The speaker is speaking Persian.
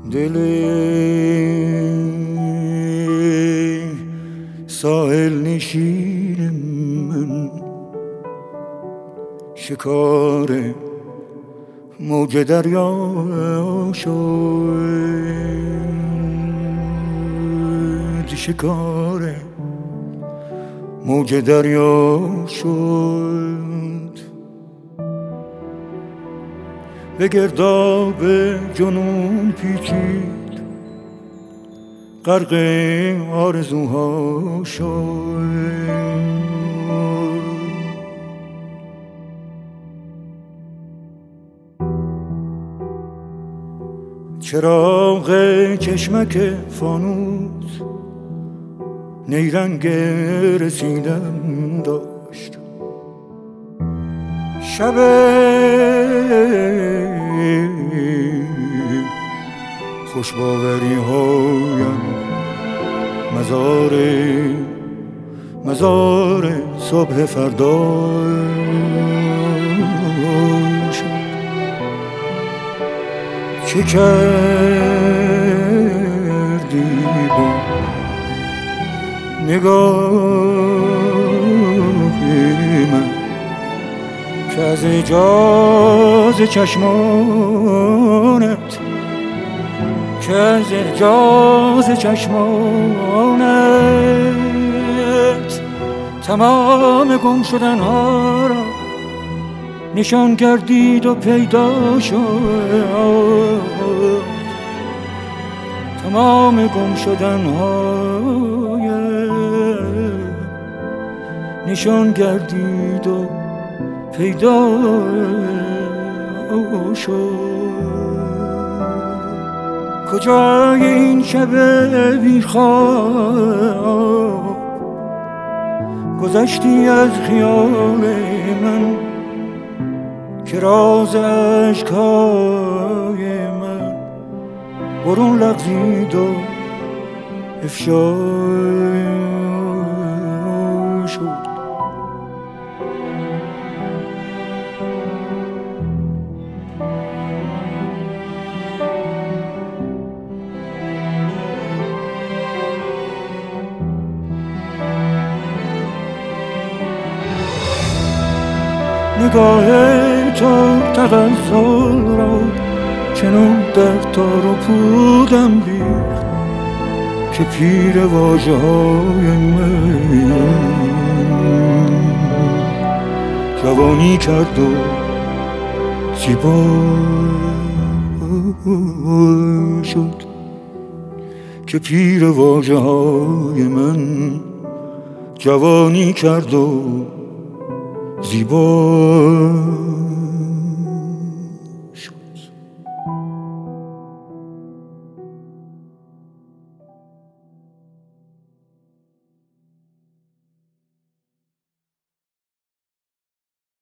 دل ساحل نشین من شکار موج دریا شد، شکار موج دریا شد. به گرداب جنون پیچید، غرق آرزوها شد. چراغ چشمک فانوس نیرنگ رسیدن داشت. شب خوشباوری هایم مزار صبح فردا شد. چه کردی با نگاهی من که از اعجاز چشمانت، که از اعجاز چشمانت تمام گم شدن ها را نشان گردید و پیدا شد. تمام گم شدن های نشان گردید و پیدا شد. کجای این شب بیخواب گذشتی از خیال من که راز اشکای من برون لغزید و افشا شد. نگاه تو تغزل را چنان در تار و پودم ریخت که پیر واژه های من جوانی کرد و زیبا شد. که پیر واژه های من جوانی کرد و زیبا